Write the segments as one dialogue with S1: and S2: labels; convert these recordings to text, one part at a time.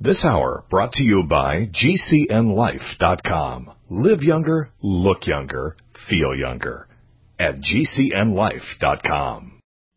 S1: This hour brought to you by GCNLife.com. Live younger, look younger, feel younger at GCNLife.com.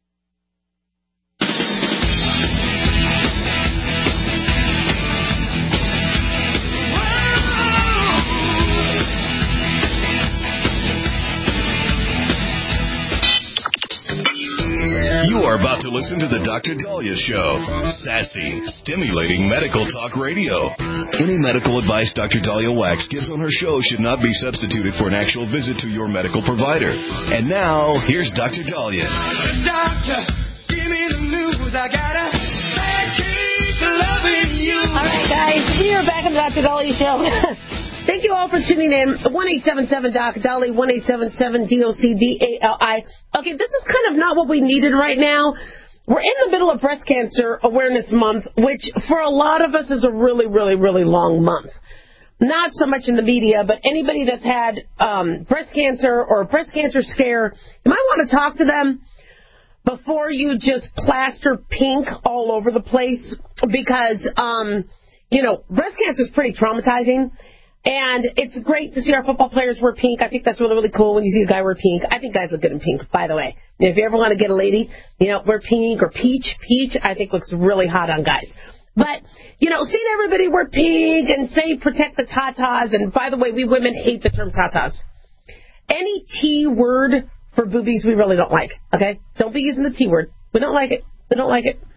S1: You are about to listen to the Dr. Daliah Show. Sassy, stimulating medical talk radio. Any medical advice Dr. Daliah Wax gives on her show should not be substituted for an actual visit to your medical provider. And now, here's Dr. Daliah.
S2: Doctor, give me the news. I got a bad case of loving you.
S3: All right, guys, we are back on the Dr. Daliah Show. Thank you all for tuning in. 1-877-DOC-DALI, 1-877-DOC-DALI. Okay, this is kind of not what we needed right now. We're in the middle of Breast Cancer Awareness Month, which for a lot of us is a really, really, really long month. Not so much in the media, but anybody that's had breast cancer or a breast cancer scare, you might want to talk to them before you just plaster pink all over the place because, breast cancer is pretty traumatizing. And it's great to see our football players wear pink. I think that's really, really cool when you see a guy wear pink. I think guys look good in pink, by the way. If you ever want to get a lady, wear pink or peach. Peach, I think, looks really hot on guys. But, seeing everybody wear pink and say protect the tatas, and by the way, we women hate the term tatas. Any T word for boobies we really don't like, okay? Don't be using the T word. We don't like it. We don't like it.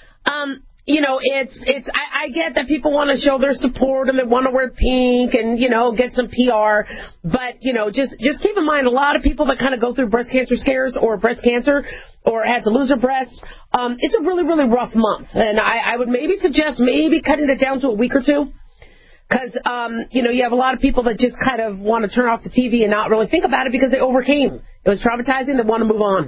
S3: I get that people want to show their support and they want to wear pink and, get some PR. But, just keep in mind a lot of people that kind of go through breast cancer scares or breast cancer or had to lose their breasts. It's a really, really rough month. And I would maybe suggest cutting it down to a week or two. Because, you have a lot of people that just kind of want to turn off the TV and not really think about it because they overcame. It was traumatizing. They want to move on.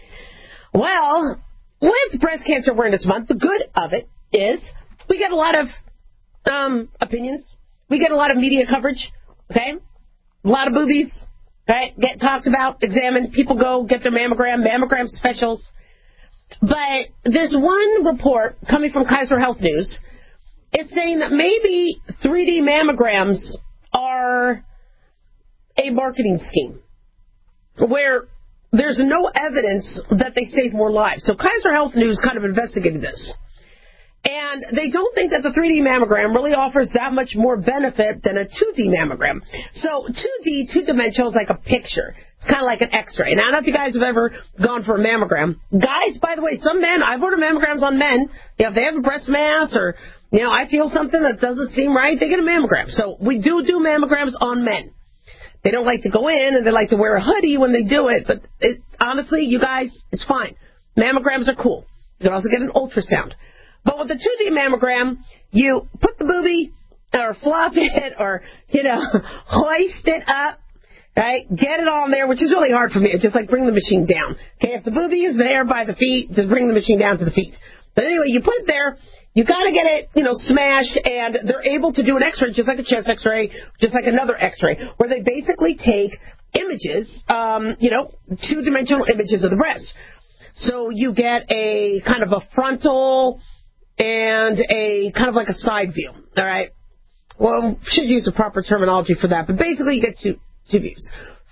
S3: Well, with Breast Cancer Awareness Month, the good of it is we get a lot of opinions. We get a lot of media coverage, okay? A lot of boobies, right? Get talked about, examined. People go get their mammogram specials. But this one report coming from Kaiser Health News is saying that maybe 3D mammograms are a marketing scheme where there's no evidence that they save more lives. So Kaiser Health News kind of investigated this. And they don't think that the 3D mammogram really offers that much more benefit than a 2D mammogram. So 2D, two-dimensional, is like a picture. It's kind of like an X-ray. Now, I don't know if you guys have ever gone for a mammogram. Guys, by the way, some men, I've ordered mammograms on men. If they have a breast mass or, I feel something that doesn't seem right, they get a mammogram. So we do mammograms on men. They don't like to go in, and they like to wear a hoodie when they do it. But honestly, you guys, it's fine. Mammograms are cool. You can also get an ultrasound. But with the 2D mammogram, you put the boobie or flop it or, hoist it up, right? Get it on there, which is really hard for me. It's just like bring the machine down. Okay, if the boobie is there by the feet, just bring the machine down to the feet. But anyway, you put it there. You got to get it, smashed, and they're able to do an X-ray, just like a chest X-ray, just like another X-ray, where they basically take images, two-dimensional images of the breast. So you get a kind of a frontal and a kind of like a side view, all right? Well, should use the proper terminology for that, but basically you get two views.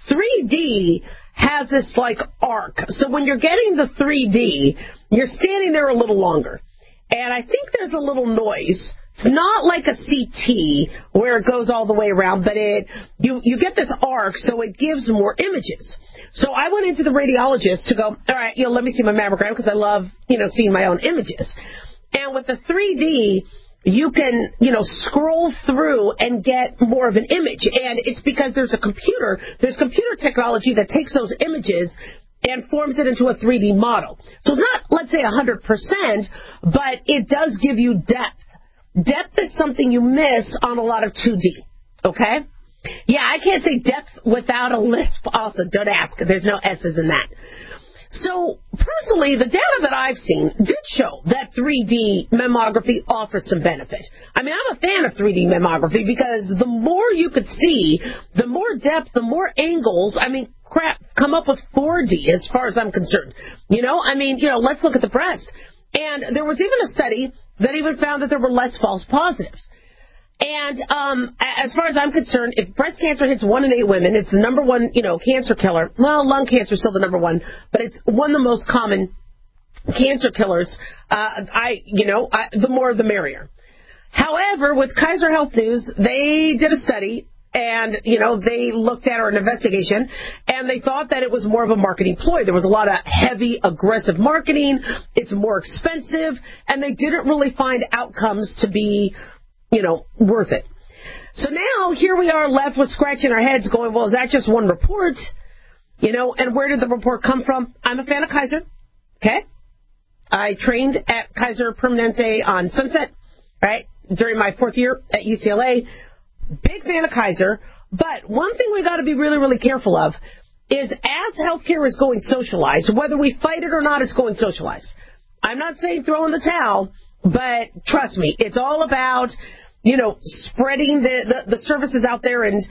S3: 3D has this, like, arc. So when you're getting the 3D, you're standing there a little longer. And I think there's a little noise. It's not like a CT where it goes all the way around, but you get this arc, so it gives more images. So I went into the radiologist to go, all right, let me see my mammogram because I love, seeing my own images. And with the 3D, you can, scroll through and get more of an image. And it's because there's computer technology that takes those images and forms it into a 3D model. So it's not, let's say, 100%, but it does give you depth. Depth is something you miss on a lot of 2D, okay? Yeah, I can't say depth without a lisp also. Don't ask. There's no S's in that. So, personally, the data that I've seen did show that 3D mammography offers some benefit. I mean, I'm a fan of 3D mammography because the more you could see, the more depth, the more angles, come up with 4D as far as I'm concerned. Let's look at the breast. And there was even a study that even found that there were less false positives. And as far as I'm concerned, if breast cancer hits 1 in 8 women, it's the number one, cancer killer. Well, lung cancer is still the number one, but it's one of the most common cancer killers. The more the merrier. However, with Kaiser Health News, they did a study, and, they looked at an investigation, and they thought that it was more of a marketing ploy. There was a lot of heavy, aggressive marketing. It's more expensive, and they didn't really find outcomes to be worth it. So now here we are left with scratching our heads going, well, is that just one report? And where did the report come from? I'm a fan of Kaiser. Okay. I trained at Kaiser Permanente on Sunset, right, during my 4th year at UCLA. Big fan of Kaiser. But one thing we got to be really, really careful of is as healthcare is going socialized, whether we fight it or not, it's going socialized. I'm not saying throw in the towel, but trust me, it's all about, spreading the services out there. And,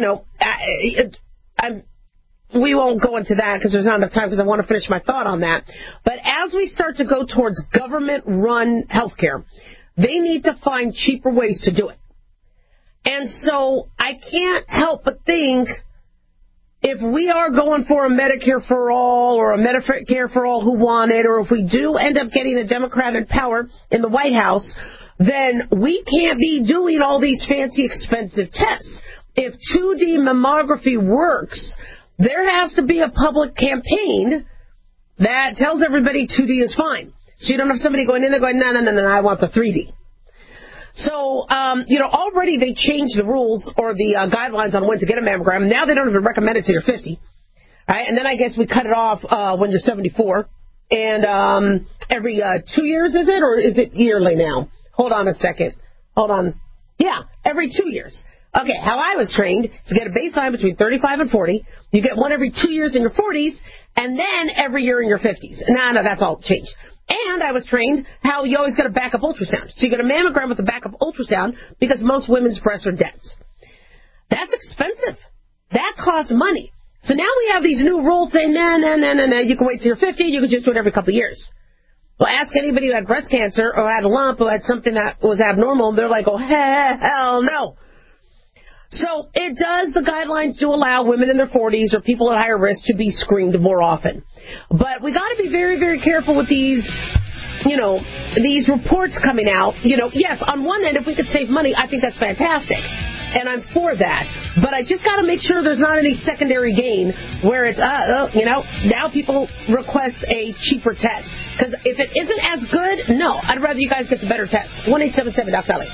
S3: we won't go into that because there's not enough time because I want to finish my thought on that. But as we start to go towards government-run healthcare, they need to find cheaper ways to do it. And so I can't help but think if we are going for a Medicare for all or a Medicare for all who want it, or if we do end up getting a Democrat in power in the White House, then we can't be doing all these fancy, expensive tests. If 2D mammography works, there has to be a public campaign that tells everybody 2D is fine. So you don't have somebody going in there going, no, I want the 3D. So, already they changed the rules or the guidelines on when to get a mammogram. Now they don't even recommend it till you're 50. Right? And then I guess we cut it off when you're 74. And every 2 years, is it? Or is it yearly now? Hold on a second. Hold on. Yeah, every 2 years. Okay, how I was trained is to get a baseline between 35 and 40. You get one every 2 years in your 40s, and then every year in your 50s. No, that's all changed. And I was trained how you always get a backup ultrasound. So you get a mammogram with a backup ultrasound because most women's breasts are dense. That's expensive. That costs money. So now we have these new rules saying, no, you can wait till you're 50, you can just do it every couple of years. Well, ask anybody who had breast cancer or had a lump or had something that was abnormal, and they're like, oh, hell no. So the guidelines do allow women in their 40s or people at higher risk to be screened more often. But we got to be very, very careful with these, these reports coming out. Yes, on one end, if we could save money, I think that's fantastic. And I'm for that. But I just got to make sure there's not any secondary gain where it's, now people request a cheaper test. Because if it isn't as good, no, I'd rather you guys get the better test. 1-877-DOC-DOLLY.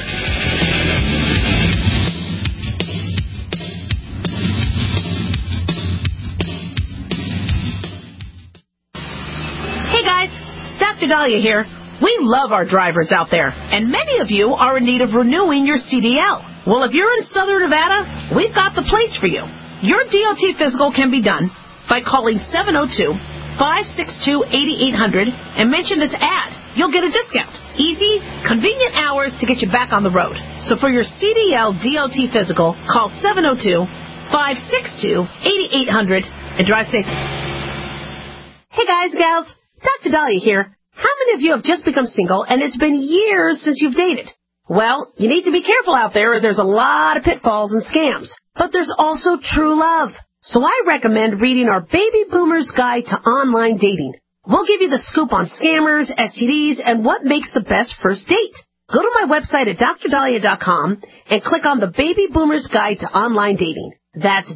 S4: Hey guys, Dr. Dahlia here. We love our drivers out there, and many of you are in need of renewing your CDL. Well, if you're in Southern Nevada, we've got the place for you. Your DOT physical can be done by calling 702-562-8800 and mention this ad. You'll get a discount. Easy, convenient hours to get you back on the road. So for your CDL DOT physical, call 702-562-8800 and drive safe. Hey guys, gals. Dr. Dahlia here. How many of you have just become single and it's been years since you've dated? Well, you need to be careful out there as there's a lot of pitfalls and scams. But there's also true love. So I recommend reading our Baby Boomer's Guide to Online Dating. We'll give you the scoop on scammers, STDs, and what makes the best first date. Go to my website at drdahlia.com and click on the Baby Boomer's Guide to Online Dating. That's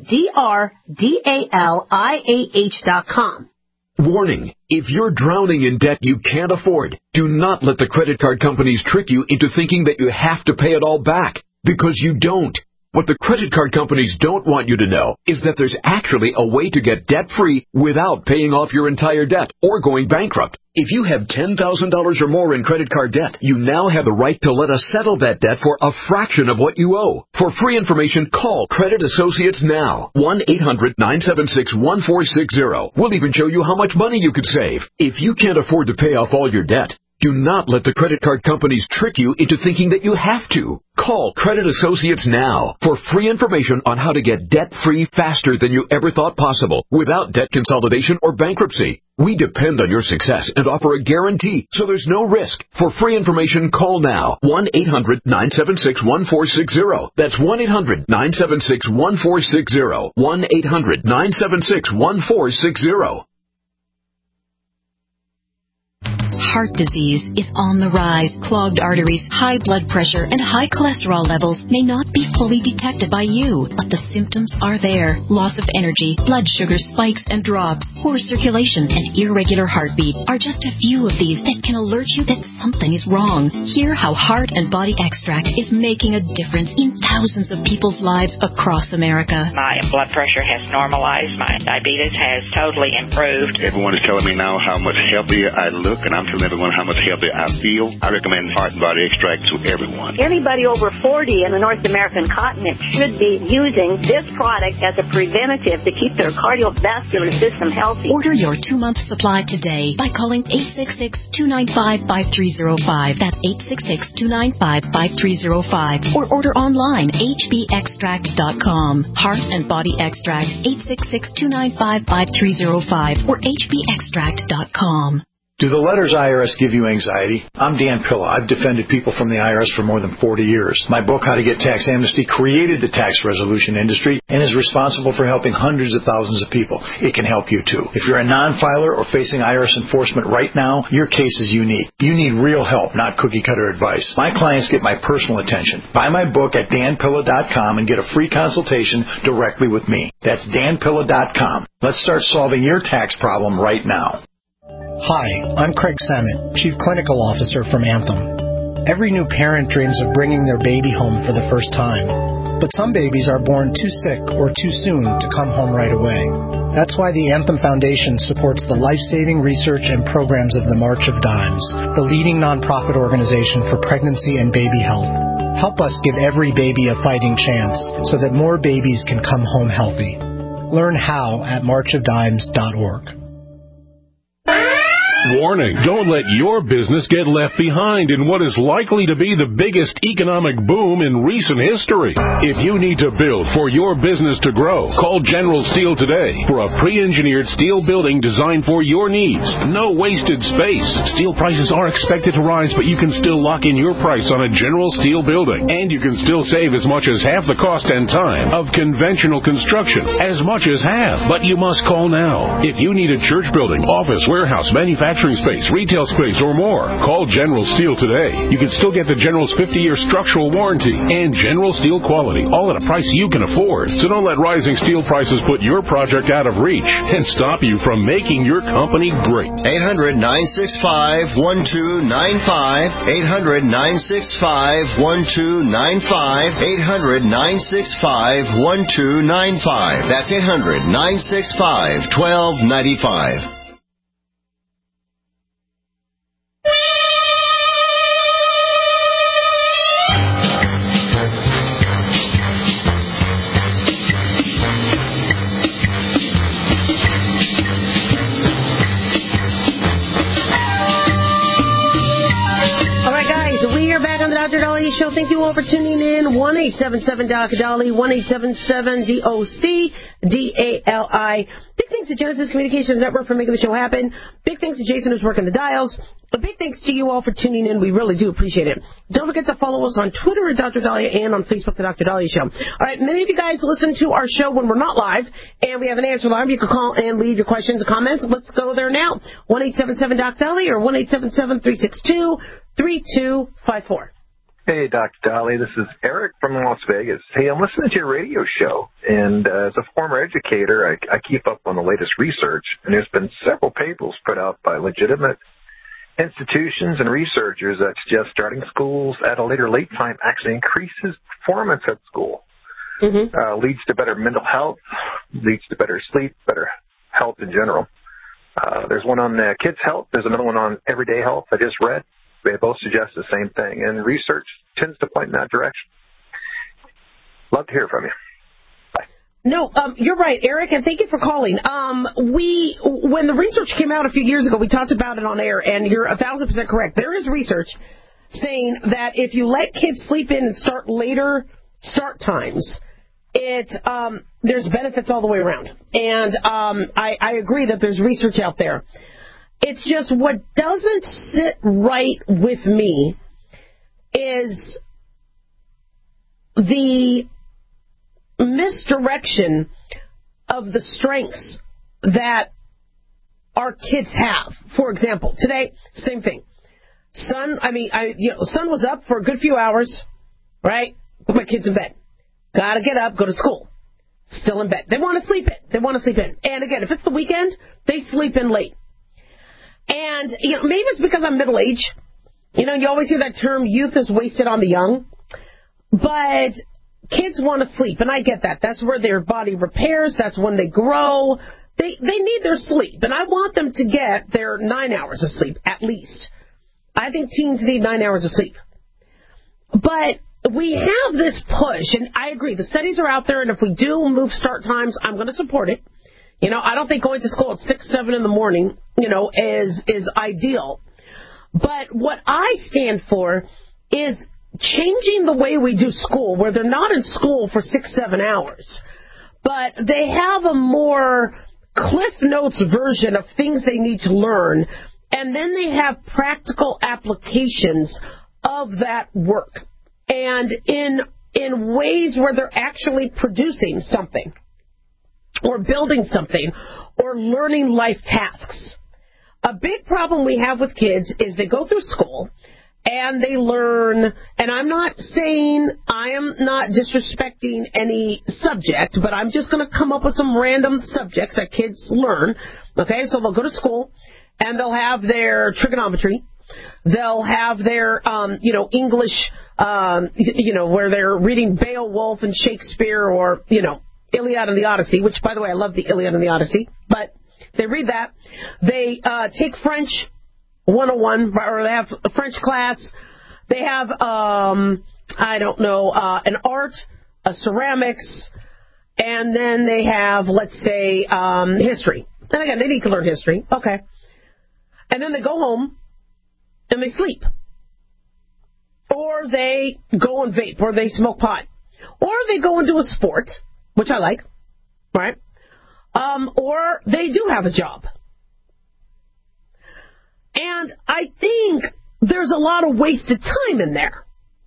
S4: DRDALIAH.com.
S5: Warning, if you're drowning in debt you can't afford, do not let the credit card companies trick you into thinking that you have to pay it all back, because you don't. What the credit card companies don't want you to know is that there's actually a way to get debt-free without paying off your entire debt or going bankrupt. If you have $10,000 or more in credit card debt, you now have the right to let us settle that debt for a fraction of what you owe. For free information, call Credit Associates now. 1-800-976-1460. We'll even show you how much money you could save. If you can't afford to pay off all your debt, do not let the credit card companies trick you into thinking that you have to. Call Credit Associates now for free information on how to get debt-free faster than you ever thought possible without debt consolidation or bankruptcy. We depend on your success and offer a guarantee, so there's no risk. For free information, call now. 1-800-976-1460. That's 1-800-976-1460. 1-800-976-1460.
S6: Heart disease is on the rise. Clogged arteries, high blood pressure, and high cholesterol levels may not be fully detected by you, but the symptoms are there. Loss of energy, blood sugar spikes and drops, poor circulation, and irregular heartbeat are just a few of these that can alert you that something is wrong. Hear how Heart and Body Extract is making a difference in thousands of people's lives across America.
S7: My blood pressure has normalized. My diabetes has totally improved.
S8: Everyone is telling me now how much healthier I look, and I'm telling everyone how much healthier I feel. I recommend Heart and Body Extract to everyone.
S9: Anybody over 40 in the North American continent should be using this product as a preventative to keep their cardiovascular system healthy.
S6: Order your 2-month supply today by calling 866-295-5305. That's 866-295-5305. Or order online, hbextract.com. Heart and Body Extract, 866-295-5305 or hbextract.com.
S10: Do the letters IRS give you anxiety? I'm Dan Pilla. I've defended people from the IRS for more than 40 years. My book, How to Get Tax Amnesty, created the tax resolution industry and is responsible for helping hundreds of thousands of people. It can help you, too. If you're a non-filer or facing IRS enforcement right now, your case is unique. You need real help, not cookie-cutter advice. My clients get my personal attention. Buy my book at danpilla.com and get a free consultation directly with me. That's danpilla.com. Let's start solving your tax problem right now.
S11: Hi, I'm Craig Samet, Chief Clinical Officer from Anthem. Every new parent dreams of bringing their baby home for the first time. But some babies are born too sick or too soon to come home right away. That's why the Anthem Foundation supports the life-saving research and programs of the March of Dimes, the leading nonprofit organization for pregnancy and baby health. Help us give every baby a fighting chance so that more babies can come home healthy. Learn how at marchofdimes.org.
S12: Warning, don't let your business get left behind in what is likely to be the biggest economic boom in recent history. If you need to build for your business to grow, call General Steel today for a pre-engineered steel building designed for your needs. No wasted space. Steel prices are expected to rise, but you can still lock in your price on a General Steel building. And you can still save as much as half the cost and time of conventional construction. As much as half. But you must call now. If you need a church building, office, warehouse, manufacturing space, retail space, or more, call General Steel today. You can still get the General's 50-year structural warranty and General Steel quality, all at a price you can afford. So don't let rising steel prices put your project out of reach and stop you from making your company great.
S13: 800-965-1295. 800-965-1295. 800-965-1295. That's 800-965-1295.
S3: Dr. Dali Show. Thank you all for tuning in. 1-877-DOC-DALI, 1-877-DOC-DALI. Big thanks to Genesis Communications Network for making the show happen. Big thanks to Jason who's working the dials. A big thanks to you all for tuning in. We really do appreciate it. Don't forget to follow us on Twitter at Dr. Dahlia and on Facebook, The Dr. Dahlia Show. All right, many of you guys listen to our show when we're not live, and we have an answer line. You can call and leave your questions and comments. Let's go there now. 1-877-DOC-DALI or 1-877-362-3254.
S14: Hey, Dr. Dali, this is Eric from Las Vegas. Hey, I'm listening to your radio show, and as a former educator, I keep up on the latest research, and there's been several papers put out by legitimate institutions and researchers that suggest starting schools at a later late time actually increases performance at school, leads to better mental health, leads to better sleep, better health in general. There's one on kids' health. There's another one on everyday health I just read. They both suggest the same thing, and research tends to point in that direction. Love to hear from you. Bye.
S3: No, you're right, Eric, and thank you for calling. When the research came out a few years ago, we talked about it on air, and you're 1,000% correct. There is research saying that if you let kids sleep in and start later start times, there's benefits all the way around. And I agree that there's research out there. It's just what doesn't sit right with me is the misdirection of the strengths that our kids have. For example, today, same thing. Son was up for a good few hours, right? Put my kids in bed. Gotta get up, go to school. Still in bed. They want to sleep in. And again, if it's the weekend, they sleep in late. And, maybe it's because I'm middle-aged. You always hear that term, youth is wasted on the young. But kids want to sleep, and I get that. That's where their body repairs. That's when they grow. They need their sleep, and I want them to get their 9 hours of sleep, at least. I think teens need 9 hours of sleep. But we have this push, and I agree, the studies are out there, and if we do move start times, I'm going to support it. I don't think going to school at 6, 7 in the morning, is ideal. But what I stand for is changing the way we do school, where they're not in school for 6, 7 hours, but they have a more Cliff Notes version of things they need to learn, and then they have practical applications of that work, and in ways where they're actually producing something, or building something, or learning life tasks. A big problem we have with kids is they go through school, and they learn, and I'm not saying, I am not disrespecting any subject, but I'm just going to come up with some random subjects that kids learn. Okay, so they'll go to school, and they'll have their trigonometry. They'll have their, English, where they're reading Beowulf and Shakespeare, or, Iliad and the Odyssey, which, by the way, I love the Iliad and the Odyssey, but they read that. They take French 101, or they have a French class. They have, an art, a ceramics, and then they have, let's say, history. And again, they need to learn history. Okay. And then they go home, and they sleep. Or they go and vape, or they smoke pot. Or they go and do a sport, which I like, right? Or they do have a job. And I think there's a lot of wasted time in there.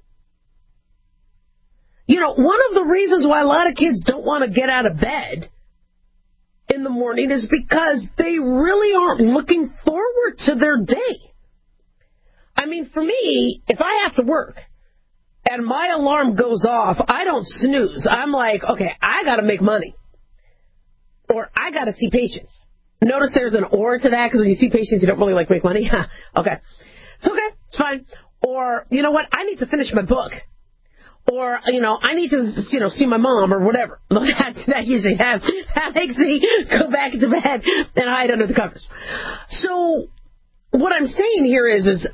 S3: One of the reasons why a lot of kids don't want to get out of bed in the morning is because they really aren't looking forward to their day. I mean, for me, if I have to work and my alarm goes off, I don't snooze. I'm like, okay, I got to make money. Or I got to see patients. Notice there's an or to that, because when you see patients, you don't really make money. Okay. It's okay. It's fine. Or, you know what? I need to finish my book. Or, I need to, see my mom or whatever. That usually that makes me go back into bed and hide under the covers. So what I'm saying here is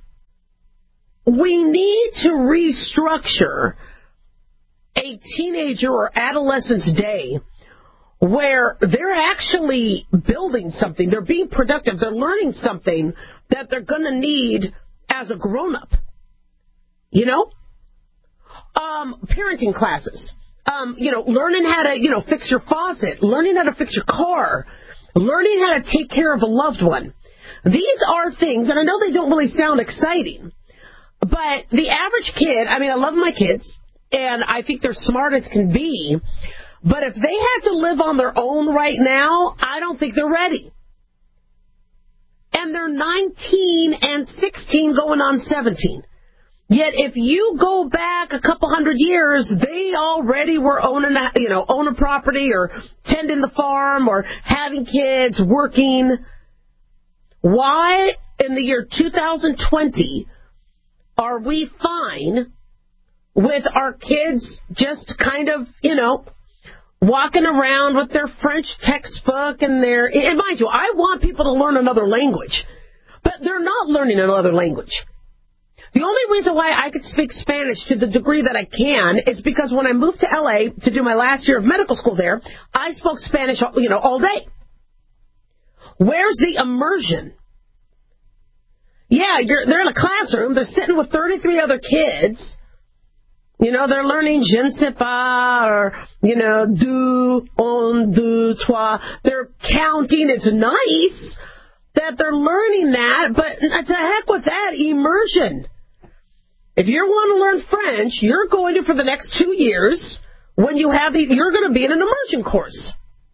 S3: we need to restructure a teenager or adolescent's day where they're actually building something, they're being productive, they're learning something that they're going to need as a grown-up. Parenting classes, learning how to, fix your faucet, learning how to fix your car, learning how to take care of a loved one. These are things, and I know they don't really sound exciting, but the average kid, I love my kids, and I think they're smart as can be, but if they had to live on their own right now, I don't think they're ready. And they're 19 and 16 going on 17. Yet if you go back a couple hundred years, they already were owning a property or tending the farm or having kids, working. Why in the year 2020 are we fine with our kids just kind of, walking around with their French textbook and and mind you, I want people to learn another language, but they're not learning another language. The only reason why I could speak Spanish to the degree that I can is because when I moved to L.A. to do my last year of medical school there, I spoke Spanish, all day. Where's the immersion? Yeah, they're in a classroom, they're sitting with 33 other kids, You know, they're learning je ne sais pas or, you know, deux, un, deux, trois. They're counting. It's nice that they're learning that, but to heck with that, immersion. If you want to learn French, you're going to, for the next 2 years, when you have these, you're going to be in an immersion course.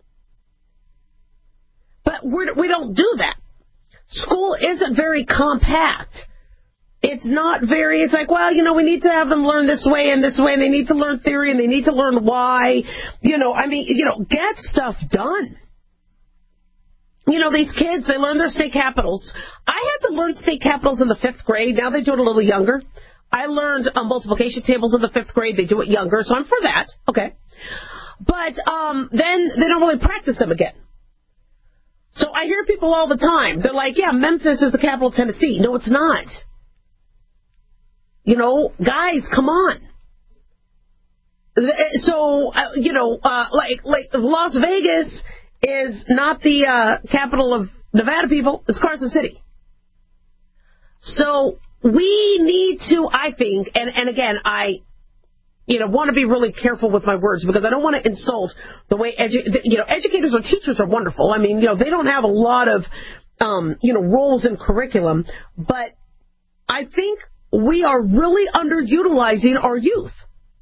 S3: But we don't do that. School isn't very compact. It's not very, it's like, well, you know, we need to have them learn this way, and they need to learn theory, and they need to learn why. You know, I mean, you know, get stuff done. You know, these kids, they learn their state capitals. I had to learn state capitals in the 5th grade. Now they do it a little younger. I learned multiplication tables in the 5th grade. They do it younger, so I'm for that. Okay. But then they don't really practice them again. So I hear people all the time. They're like, yeah, Memphis is the capital of Tennessee. No, it's not. You know, guys, come on. So, you know, like Las Vegas is not the capital of Nevada, people. It's Carson City. So we need to, I think, and again, I, you know, want to be really careful with my words because I don't want to insult the way, you know, educators or teachers are wonderful. I mean, you know, they don't have a lot of, you know, roles in curriculum, but I think we are really underutilizing our youth.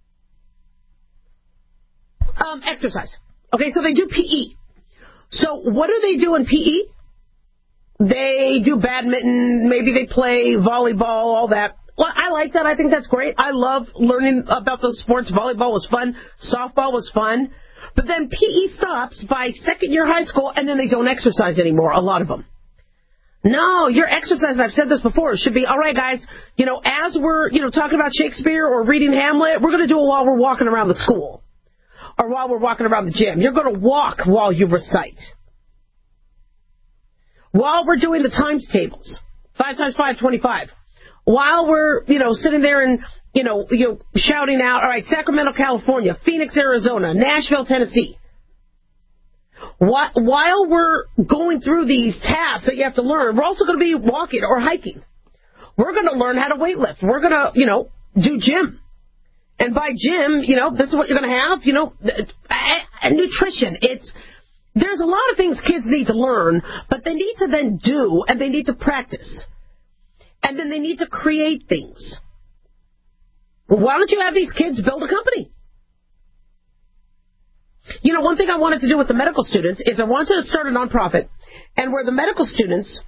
S3: Exercise. Okay, so they do PE. So what do they do in PE? They do badminton, maybe they play volleyball, all that. Well, I like that. I think that's great. I love learning about those sports. Volleyball was fun. Softball was fun. But then PE stops by second year high school, and then they don't exercise anymore, a lot of them. No, your exercise, I've said this before, should be, all right, guys, you know, as we're, you know, talking about Shakespeare or reading Hamlet, we're going to do it while we're walking around the school or while we're walking around the gym. You're going to walk while you recite. While we're doing the times tables, 5 times 5, 25. While we're, you know, sitting there and, you know, shouting out, all right, Sacramento, California, Phoenix, Arizona, Nashville, Tennessee. While we're going through these tasks that you have to learn, we're also going to be walking or hiking. We're going to learn how to weightlift. We're going to, you know, do gym. And by gym, you know, this is what you're going to have, you know, nutrition. There's a lot of things kids need to learn, but they need to then do, and they need to practice. And then they need to create things. Well, why don't you have these kids build a company? You know, one thing I wanted to do with the medical students is I wanted to start a nonprofit, and where the medical students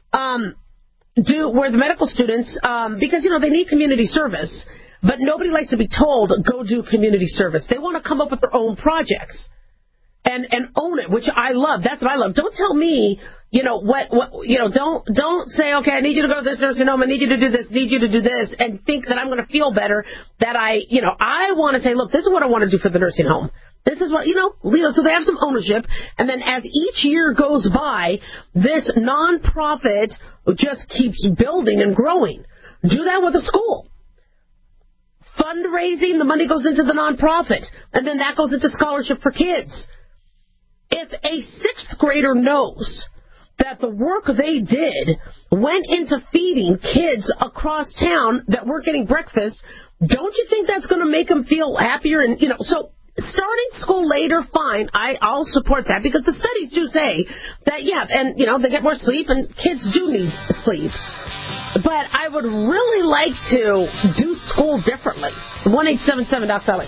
S3: because, you know, they need community service, but nobody likes to be told, go do community service. They want to come up with their own projects and own it, which I love. That's what I love. Don't tell me, you know, what you know, don't say, okay, I need you to go to this nursing home, I need you to do this, need you to do this, and think that I'm going to feel better, that I want to say, look, this is what I want to do for the nursing home. This is what, you know, so they have some ownership, and then as each year goes by, this nonprofit just keeps building and growing. Do that with a school. Fundraising, the money goes into the nonprofit, and then that goes into scholarship for kids. If a 6th grader knows that the work they did went into feeding kids across town that weren't getting breakfast, don't you think that's going to make them feel happier? And, you know, so starting school later, fine. I'll support that because the studies do say that, yeah, and, you know, they get more sleep and kids do need sleep. But I would really like to do school differently. 1-877-DOC-SELLING.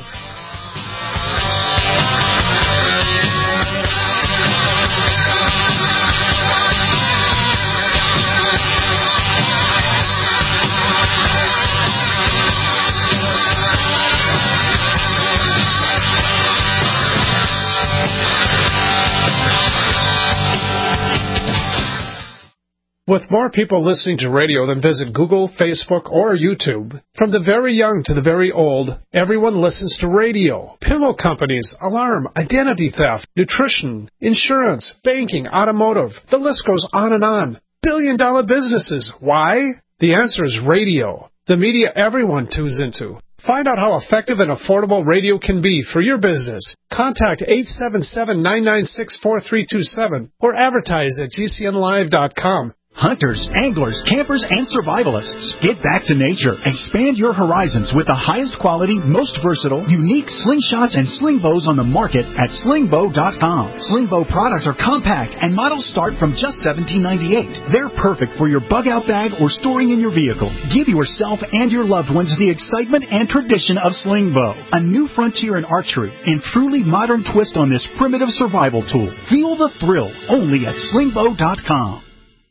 S15: With more people listening to radio than visit Google, Facebook, or YouTube, from the very young to the very old, everyone listens to radio. Pillow companies, alarm, identity theft, nutrition, insurance, banking, automotive. The list goes on and on. Billion-dollar businesses. Why? The answer is radio. The media everyone tunes into. Find out how effective and affordable radio can be for your business. Contact 877-996-4327 or advertise at GCNlive.com.
S16: Hunters, anglers, campers, and survivalists, get back to nature. Expand your horizons with the highest quality, most versatile, unique slingshots and sling bows on the market at slingbow.com. Slingbow products are compact and models start from just $17.98. They're perfect for your bug out bag or storing in your vehicle. Give yourself and your loved ones the excitement and tradition of Slingbow, a new frontier in archery and truly modern twist on this primitive survival tool. Feel the thrill only at slingbow.com.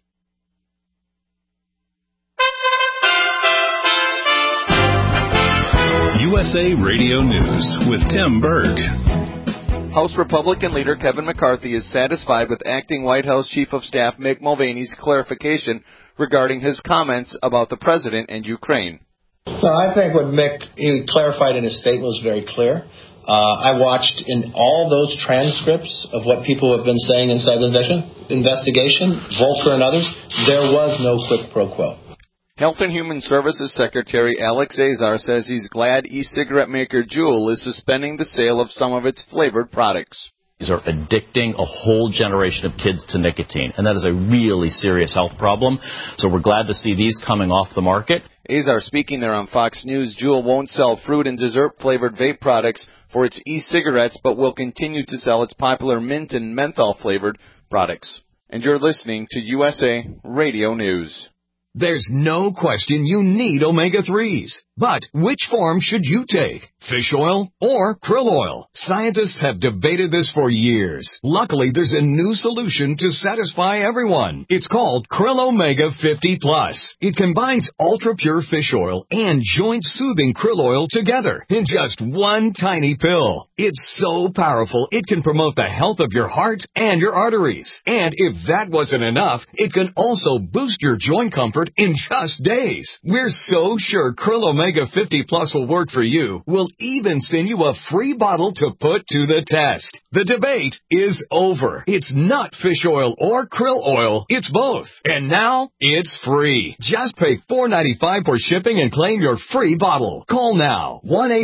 S1: USA Radio News with Tim Berg.
S17: House Republican leader Kevin McCarthy is satisfied with acting White House Chief of Staff Mick Mulvaney's clarification regarding his comments about the president and Ukraine.
S18: No, I think what Mick he clarified in his statement was very clear. I watched in all those transcripts of what people have been saying inside the investigation, Volker and others, there was no quid pro quo.
S17: Health and Human Services Secretary Alex Azar says he's glad e-cigarette maker Juul is suspending the sale of some of its flavored products.
S19: These are addicting a whole generation of kids to nicotine, and that is a really serious health problem. So we're glad to see these coming off the market.
S17: Azar speaking there on Fox News. Juul won't sell fruit and dessert-flavored vape products for its e-cigarettes, but will continue to sell its popular mint and menthol-flavored products. And you're listening to USA Radio News.
S20: There's no question you need omega-3s. But which form should you take? Fish oil or krill oil? Scientists have debated this for years. Luckily, there's a new solution to satisfy everyone. It's called Krill Omega 50 Plus. It combines ultra-pure fish oil and joint-soothing krill oil together in just one tiny pill. It's so powerful, it can promote the health of your heart and your arteries. And if that wasn't enough, it can also boost your joint comfort in just days. We're so sure Krill Omega 50 Plus will work for you. We'll even send you a free bottle to put to the test. The debate is over. It's not fish oil or krill oil. It's both. And now it's free. Just pay $4.95 for shipping and claim your free bottle. Call now.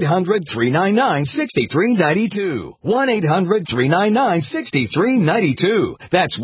S20: 1-800-399-6392. 1-800-399-6392. That's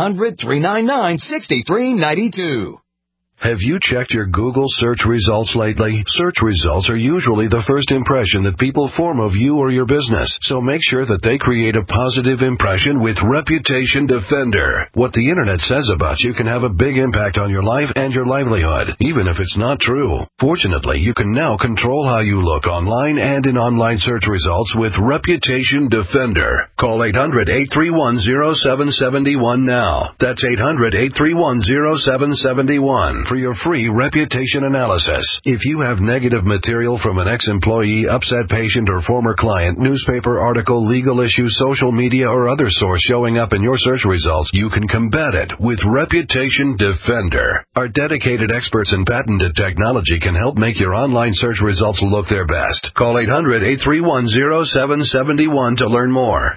S20: 1-800-399-6392.
S21: Have you checked your Google search results lately? Search results are usually the first impression that people form of you or your business, so make sure that they create a positive impression with Reputation Defender. What the Internet says about you can have a big impact on your life and your livelihood, even if it's not true. Fortunately, you can now control how you look online and in online search results with Reputation Defender. Call 800-831-0771 now. That's 800-831-0771. For your free reputation analysis. If you have negative material from an ex-employee, upset patient, or former client, newspaper article, legal issue, social media, or other source showing up in your search results, you can combat it with Reputation Defender. Our dedicated experts in patented technology can help make your online search results look their best. Call 800-831-0771 to learn more.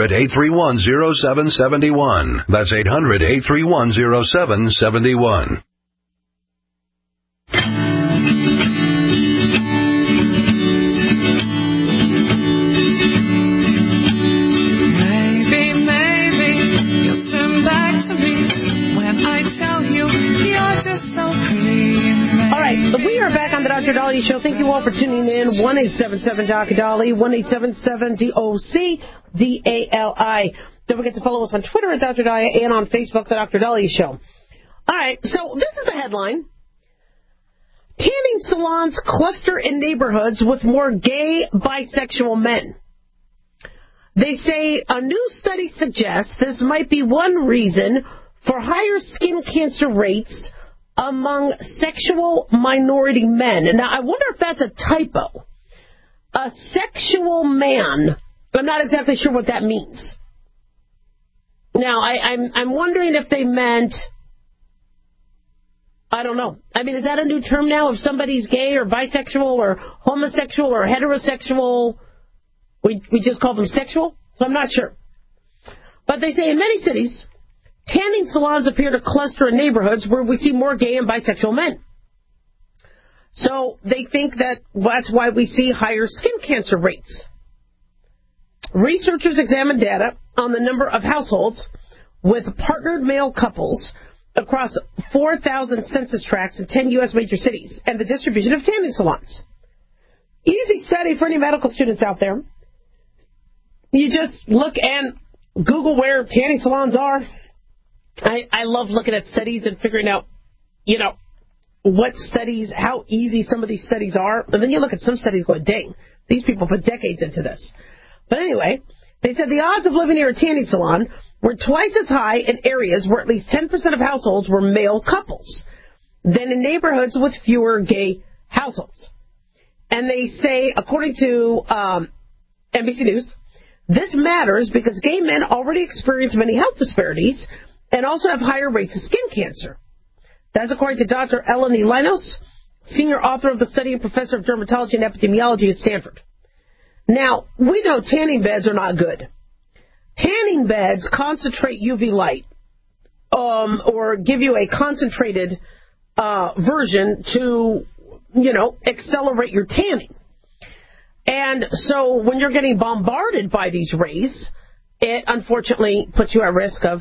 S21: 800-831-0771. That's 800-831-0771.
S2: Maybe you'll turn back to me when I tell you you're just so pretty.
S3: All right, we are back on the Dr. Dahlia Show. Thank you all for tuning in. 1-877-Dr. 1-877-DOC-DALI. Don't forget to follow us on Twitter at Dr. Dahlia and on Facebook, the Dr. Dahlia Show. All right, so this is a headline. Tanning salons cluster in neighborhoods with more gay, bisexual men. They say a new study suggests this might be one reason for higher skin cancer rates among sexual minority men. Now, I wonder if that's a typo. A sexual man. I'm not exactly sure what that means. Now, I'm wondering if they meant... I don't know. I mean, is that a new term now? If somebody's gay or bisexual or homosexual or heterosexual, we just call them sexual? So I'm not sure. But they say in many cities, tanning salons appear to cluster in neighborhoods where we see more gay and bisexual men. So they think that that's why we see higher skin cancer rates. Researchers examined data on the number of households with partnered male couples across 4,000 census tracts in 10 U.S. major cities and the distribution of tanning salons. Easy study for any medical students out there. You just look and Google where tanning salons are. I love looking at studies and figuring out, what studies, how easy some of these studies are. And then you look at some studies going, dang, these people put decades into this. But anyway, they said the odds of living near a tanning salon were twice as high in areas where at least 10% of households were male couples than in neighborhoods with fewer gay households. And they say, according to NBC News, this matters because gay men already experience many health disparities and also have higher rates of skin cancer. That's according to Dr. Eleni Linos, senior author of the study and professor of dermatology and epidemiology at Stanford. Now, we know tanning beds are not good. Tanning beds concentrate UV light or give you a concentrated version to, accelerate your tanning. And so when you're getting bombarded by these rays, it unfortunately puts you at risk of,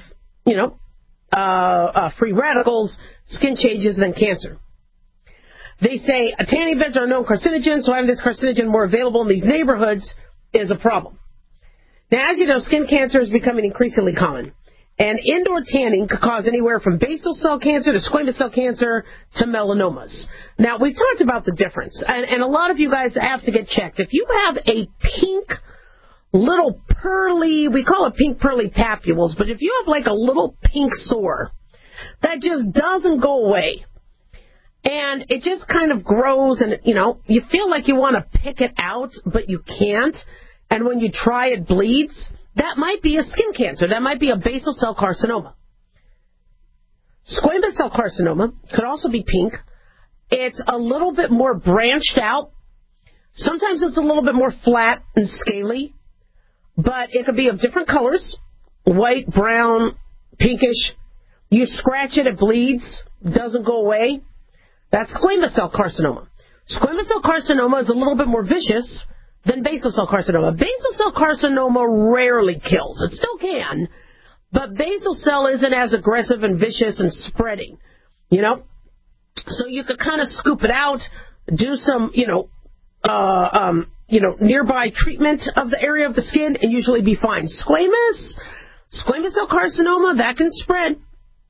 S3: free radicals, skin changes, and then cancer. They say tanning beds are known carcinogens, so having this carcinogen more available in these neighborhoods is a problem. Now, as you know, skin cancer is becoming increasingly common. And indoor tanning could cause anywhere from basal cell cancer to squamous cell cancer to melanomas. Now, we've talked about the difference, and a lot of you guys have to get checked. If you have a pink little pearly, we call it pink pearly papules, but if you have like a little pink sore that just doesn't go away, and it just kind of grows and, you feel like you want to pick it out, but you can't, and when you try it bleeds, that might be a skin cancer. That might be a basal cell carcinoma. Squamous cell carcinoma could also be pink. It's a little bit more branched out. Sometimes it's a little bit more flat and scaly, but it could be of different colors, white, brown, pinkish. You scratch it, it bleeds, doesn't go away. That's squamous cell carcinoma. Squamous cell carcinoma is a little bit more vicious than basal cell carcinoma. Basal cell carcinoma rarely kills. It still can, but basal cell isn't as aggressive and vicious and spreading, So you could kind of scoop it out, do some, nearby treatment of the area of the skin and usually be fine. Squamous cell carcinoma, that can spread,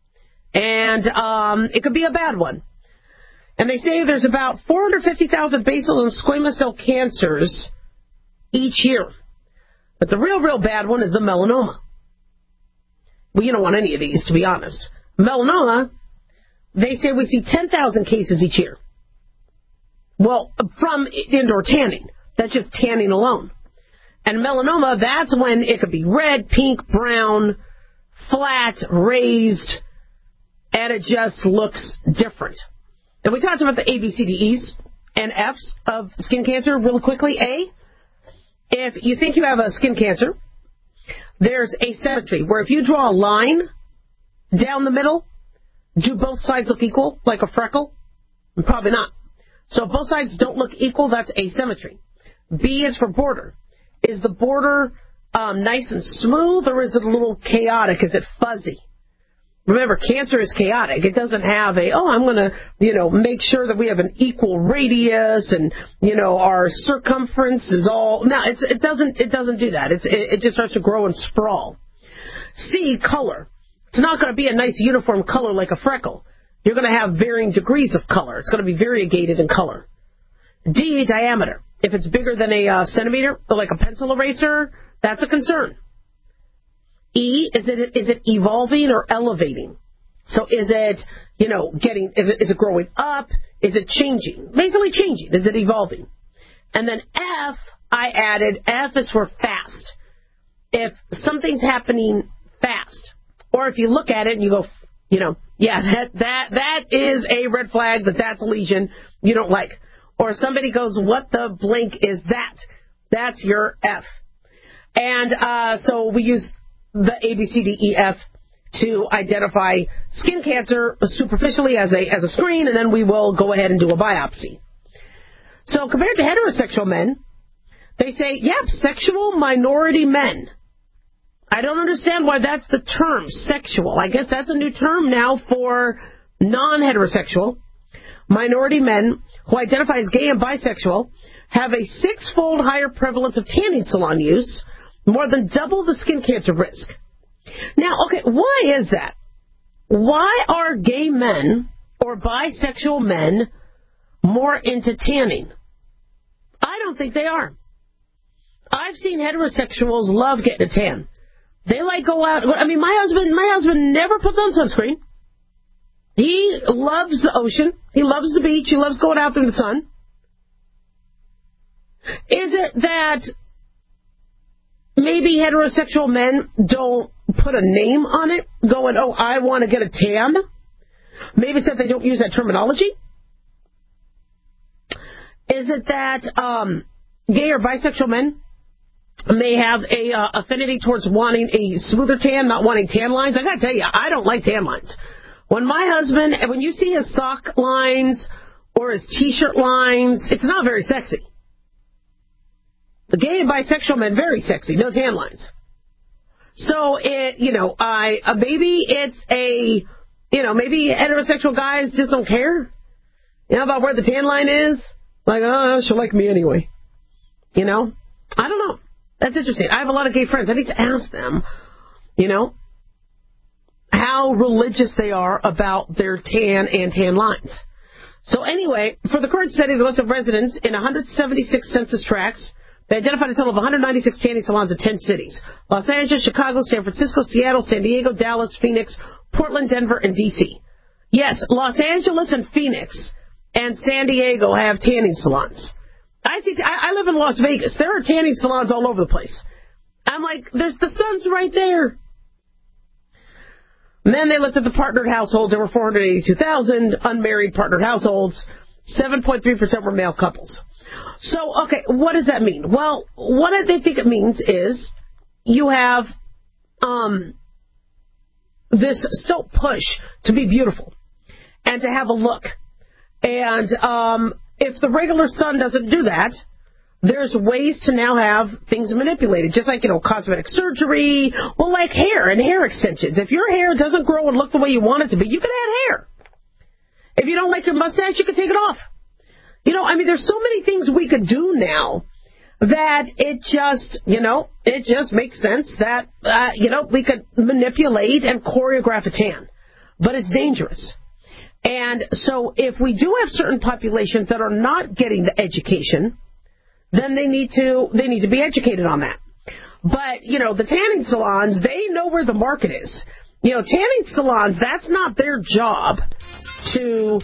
S3: and it could be a bad one. And they say there's about 450,000 basal and squamous cell cancers each year. But the real bad one is the melanoma. Well, you don't want any of these, to be honest. Melanoma, they say we see 10,000 cases each year. Well, from indoor tanning. That's just tanning alone. And melanoma, that's when it could be red, pink, brown, flat, raised, and it just looks different. And we talked about the A, B, C, D, E's and F's of skin cancer really quickly. A, if you think you have a skin cancer, there's asymmetry, where if you draw a line down the middle, do both sides look equal, like a freckle? Probably not. So if both sides don't look equal, that's asymmetry. B is for border. Is the border nice and smooth, or is it a little chaotic? Is it fuzzy? Remember, cancer is chaotic. It doesn't have I'm going to, make sure that we have an equal radius and, our circumference is all. No, it doesn't do that. It just starts to grow and sprawl. C, color. It's not going to be a nice uniform color like a freckle. You're going to have varying degrees of color. It's going to be variegated in color. D, diameter. If it's bigger than a centimeter, like a pencil eraser, that's a concern. E, is it evolving or elevating? So is it, is it growing up? Is it changing? Basically changing. Is it evolving? And then F, I added, F is for fast. If something's happening fast, or if you look at it and you go, that is a red flag, that's a lesion you don't like. Or somebody goes, what the blink is that? That's your F. And so we use the A, B, C, D, E, F to identify skin cancer superficially as a screen, and then we will go ahead and do a biopsy. So compared to heterosexual men, they say, sexual minority men I don't understand why that's the term, sexual. I guess that's a new term now for non-heterosexual. Minority men who identify as gay and bisexual have a 6-fold higher prevalence of tanning salon use, more than double the skin cancer risk. Now, okay, why is that? Why are gay men or bisexual men more into tanning? I don't think they are. I've seen heterosexuals love getting a tan. They like go out. I mean, my husband never puts on sunscreen. He loves the ocean. He loves the beach. He loves going out in the sun. Is it that maybe heterosexual men don't put a name on it, going, oh, I want to get a tan? Maybe it's that they don't use that terminology. Is it that gay or bisexual men may have a affinity towards wanting a smoother tan, not wanting tan lines? I got to tell you, I don't like tan lines. When you see his sock lines or his T-shirt lines, it's not very sexy. The gay and bisexual men, very sexy, no tan lines. So maybe heterosexual guys just don't care, about where the tan line is. Like, oh, she'll like me anyway. I don't know. That's interesting. I have a lot of gay friends. I need to ask them, how religious they are about their tan and tan lines. So anyway, for the current study, they looked at residents in 176 census tracts. They identified a total of 196 tanning salons in 10 cities: Los Angeles, Chicago, San Francisco, Seattle, San Diego, Dallas, Phoenix, Portland, Denver, and D.C. Yes, Los Angeles and Phoenix and San Diego have tanning salons. I live in Las Vegas. There are tanning salons all over the place. I'm like, the sun's right there. And then they looked at the partnered households. There were 482,000 unmarried partnered households. 7.3% were male couples. So, okay, what does that mean? Well, what they think it means is you have this still push to be beautiful and to have a look. And if the regular sun doesn't do that, there's ways to now have things manipulated, just like, cosmetic surgery, well, like hair and hair extensions. If your hair doesn't grow and look the way you want it to be, you can add hair. If you don't like your mustache, you can take it off. There's so many things we could do now that it just makes sense that, we could manipulate and choreograph a tan. But it's dangerous. And so if we do have certain populations that are not getting the education, then they need to be educated on that. But, the tanning salons, they know where the market is. Tanning salons, that's not their job to,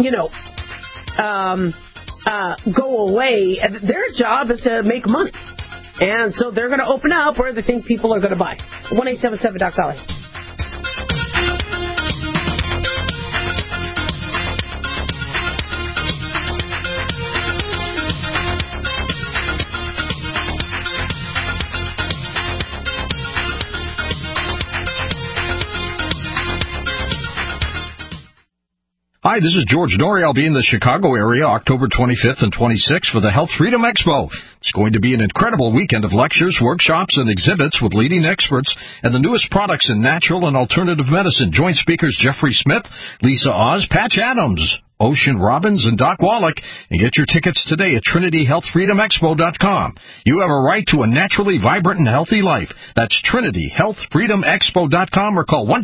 S3: go away. Their job is to make money. And so they're going to open up where they think people are going to buy. 1-877-DOC-DOLLY.
S4: Hi, this is George Norrie. I'll be in the Chicago area October 25th and 26th for the Health Freedom Expo. It's going to be an incredible weekend of lectures, workshops, and exhibits with leading experts and the newest products in natural and alternative medicine. Join speakers Jeffrey Smith, Lisa Oz, Patch Adams, Ocean Robbins, and Doc Wallach, and get your tickets today at TrinityHealthFreedomExpo.com. You have a right to a naturally vibrant and healthy life. That's TrinityHealthFreedomExpo.com or call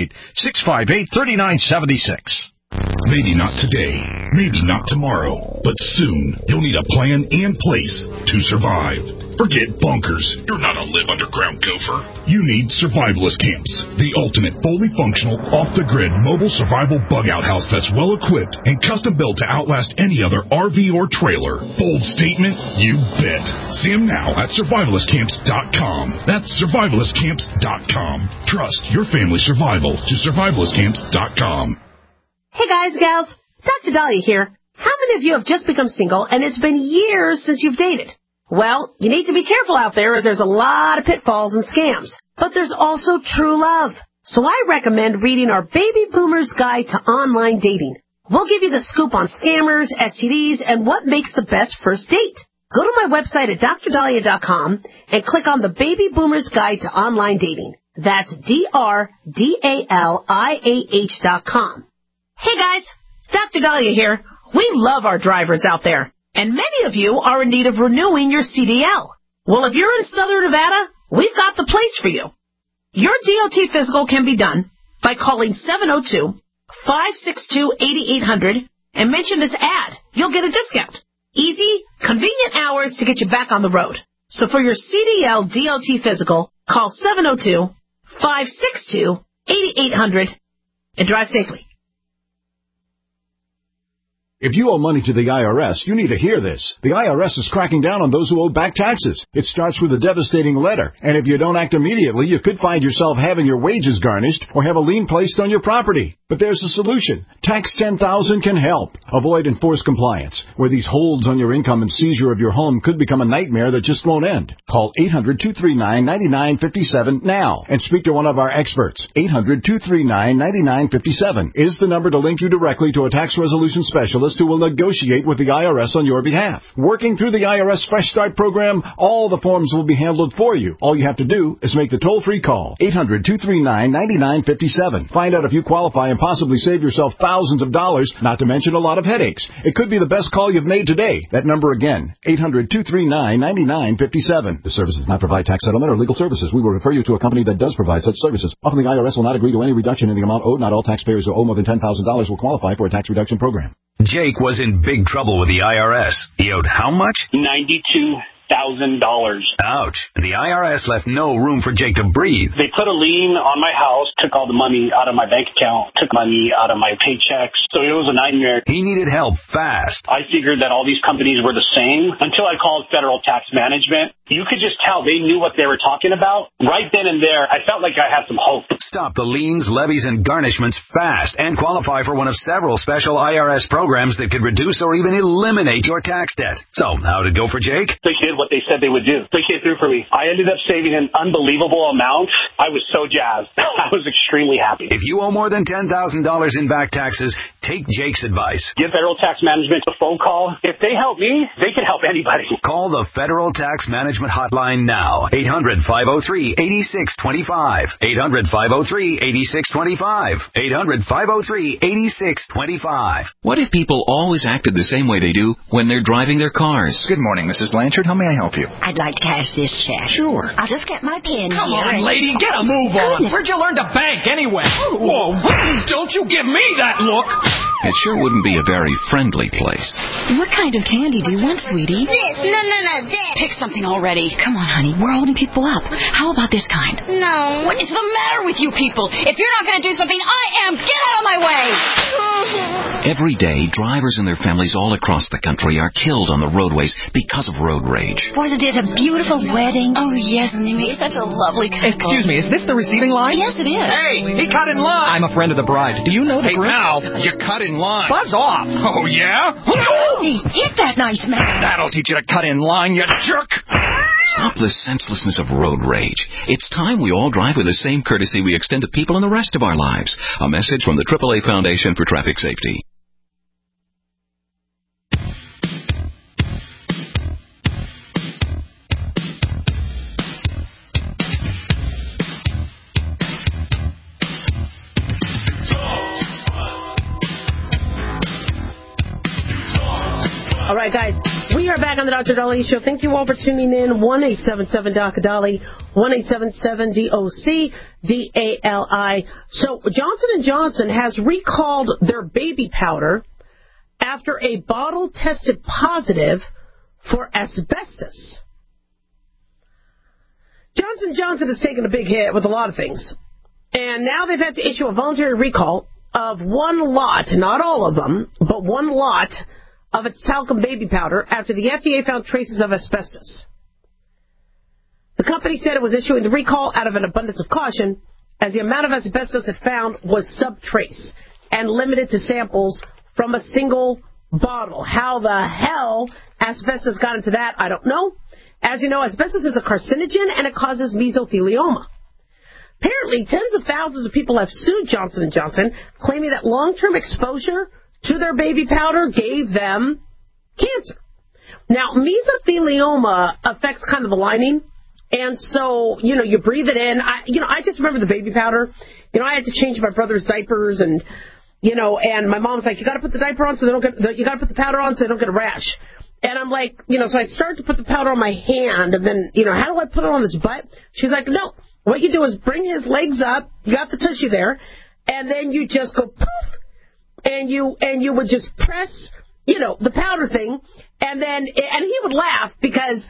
S4: 1-888-658-3976.
S22: Maybe not today, maybe not tomorrow, but soon you'll need a plan in place to survive. Forget bunkers. You're not a live underground gopher. You need survivalist camps, the ultimate fully functional, off-the-grid mobile survival bug-out house that's well-equipped and custom-built to outlast any other RV or trailer. Bold statement? You bet. See them now at survivalistcamps.com. That's survivalistcamps.com. Trust your family's survival to survivalistcamps.com.
S3: Hey guys, gals, Dr. Dahlia here. How many of you have just become single and it's been years since you've dated? Well, you need to be careful out there as there's a lot of pitfalls and scams. But there's also true love. So I recommend reading our Baby Boomer's Guide to Online Dating. We'll give you the scoop on scammers, STDs, and what makes the best first date. Go to my website at drdahlia.com and click on the Baby Boomer's Guide to Online Dating. That's DRDALIAH.com. Hey guys, Dr. Dahlia here. We love our drivers out there, and many of you are in need of renewing your CDL. Well, if you're in Southern Nevada, we've got the place for you. Your DOT physical can be done by calling 702-562-8800 and mention this ad. You'll get a discount. Easy, convenient hours to get you back on the road. So for your CDL DOT physical, call 702-562-8800 and drive safely.
S5: If you owe money to the IRS, you need to hear this. The IRS is cracking down on those who owe back taxes. It starts with a devastating letter, and if you don't act immediately, you could find yourself having your wages garnished or have a lien placed on your property. But there's a solution. Tax 10,000 can help. Avoid enforced compliance, where these holds on your income and seizure of your home could become a nightmare that just won't end. Call 800-239-9957 now and speak to one of our experts. 800-239-9957 is the number to link you directly to a tax resolution specialist who will negotiate with the IRS on your behalf. Working through the IRS Fresh Start program, all the forms will be handled for you. All you have to do is make the toll-free call. 800-239-9957. Find out if you qualify and possibly save yourself thousands of dollars, not to mention a lot of headaches. It could be the best call you've made today. That number again, 800-239-9957. This service does not provide tax settlement or legal services. We will refer you to a company that does provide such services. Often the IRS will not agree to any reduction in the amount owed. Not all taxpayers who owe more than $10,000 will qualify for a tax reduction program.
S7: Jake was in big trouble with the IRS. He owed how much? $92,000. Ouch. The IRS left no room for Jake to breathe.
S23: They put a lien on my house, took all the money out of my bank account, took money out of my paychecks. So it was a nightmare.
S7: He needed help fast.
S23: I figured that all these companies were the same until I called Federal Tax Management. You could just tell they knew what they were talking about. Right then and there, I felt like I had some hope.
S7: Stop the liens, levies, and garnishments fast and qualify for one of several special IRS programs that could reduce or even eliminate your tax debt. So, how'd it go for Jake?
S23: They did what they said they would do. They came through for me. I ended up saving an unbelievable amount. I was so jazzed. I was extremely happy.
S7: If you owe more than $10,000 in back taxes, take Jake's advice.
S23: Give Federal Tax Management a phone call. If they help me, they can help anybody.
S7: Call the Federal Tax Management hotline now. 800-503-8625. 800-503-8625. 800-503-8625.
S24: What if people always acted the same way they do when they're driving their cars?
S25: Good morning, Mrs. Blanchard. How may I help you?
S26: I'd like to cash this check.
S25: Sure.
S26: I'll just get my pen
S27: Come
S26: here.
S27: on, lady, get a move on. Where'd you learn to bank anyway? Whoa, don't you give me that look.
S24: It sure wouldn't be a very friendly place.
S6: What kind of candy do you want, sweetie?
S26: This. No, this.
S6: Pick something already. Come on, honey. We're holding people up. How about this kind?
S26: No.
S6: What is the matter with you people? If you're not going to do something, I am. Get out of my way.
S24: Every day, drivers and their families all across the country are killed on the roadways because of road rage.
S26: Wasn't it a beautiful wedding?
S6: Oh, yes, and they made such a lovely couple.
S27: Excuse me, is this the receiving line?
S6: Yes, it is.
S27: Hey, he cut in line. I'm a friend of the bride. Do you know the groom? Hey, pal, you cut in line. Buzz off. Oh, yeah?
S26: He hit that nice man.
S27: That'll teach you to cut in line, you jerk.
S24: Stop the senselessness of road rage. It's time we all drive with the same courtesy we extend to people in the rest of our lives. A message from the AAA Foundation for Traffic Safety.
S3: All right, guys, we are back on the Dr. Dahlia Show. Thank you all for tuning in. 1-877-DOC-DALI, 1-877-DOC-DALI. So Johnson & Johnson has recalled their baby powder after a bottle tested positive for asbestos. Johnson & Johnson has taken a big hit with a lot of things. And now they've had to issue a voluntary recall of one lot, not all of them, but one lot of its talcum baby powder after the FDA found traces of asbestos. The company said it was issuing the recall out of an abundance of caution, as the amount of asbestos it found was sub-trace and limited to samples from a single bottle. How the hell asbestos got into that, I don't know. As you know, asbestos is a carcinogen and it causes mesothelioma. Apparently, tens of thousands of people have sued Johnson & Johnson, claiming that long-term exposure to their baby powder gave them cancer. Now, mesothelioma affects kind of the lining. And so, you breathe it in. I just remember the baby powder. I had to change my brother's diapers and my mom's like, you got to put the diaper on so they don't get, you got to put the powder on so they don't get a rash. And I'm like, so I started to put the powder on my hand and then, how do I put it on his butt? She's like, no, what you do is bring his legs up. You got the tissue there. And then you just go poof. And you would just press, the powder thing. And he would laugh because,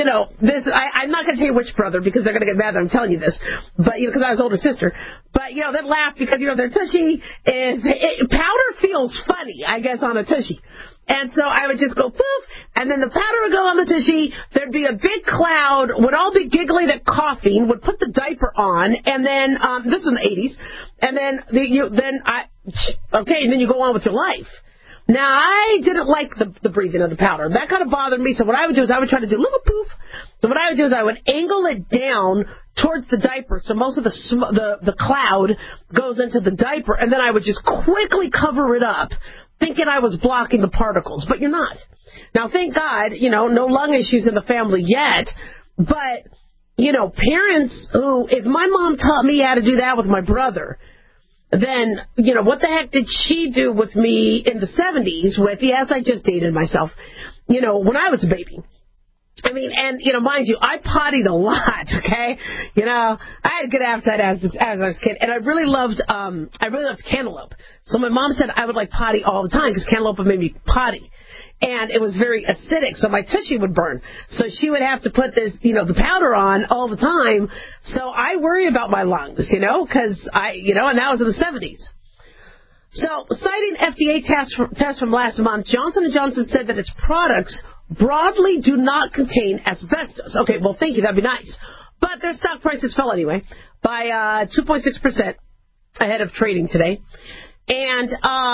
S3: I'm not going to tell you which brother because they're going to get mad that I'm telling you this, but, because I was older sister. But, they'd laugh because, their tushy powder feels funny, I guess, on a tushy. And so I would just go poof, and then the powder would go on the tushy, there'd be a big cloud, would all be giggling and coughing, would put the diaper on, and then, this was in the 80s, and then, and then you go on with your life. Now, I didn't like the breathing of the powder. That kind of bothered me. So what I would do is I would try to do a little poof. So what I would do is I would angle it down towards the diaper so most of the cloud goes into the diaper. And then I would just quickly cover it up, thinking I was blocking the particles. But you're not. Now, thank God, no lung issues in the family yet. But, parents who, if my mom taught me how to do that with my brother, then, what the heck did she do with me in the 70s with, yes, I just dated myself, when I was a baby. I mean, and, mind you, I pottied a lot, okay? I had a good appetite as I was a kid, and I really loved cantaloupe. So my mom said I would like potty all the time because cantaloupe would make me potty. And it was very acidic, so my tushy would burn. So she would have to put this, the powder on all the time. So I worry about my lungs, because and that was in the 70s. So, citing FDA tests from last month, Johnson & Johnson said that its products broadly do not contain asbestos. Okay, well, thank you. That'd be nice. But their stock prices fell anyway by 2.6% ahead of trading today. And,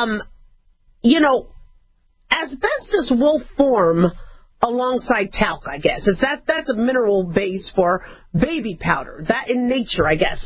S3: asbestos will form alongside talc, I guess. That's a mineral base for baby powder. That in nature, I guess.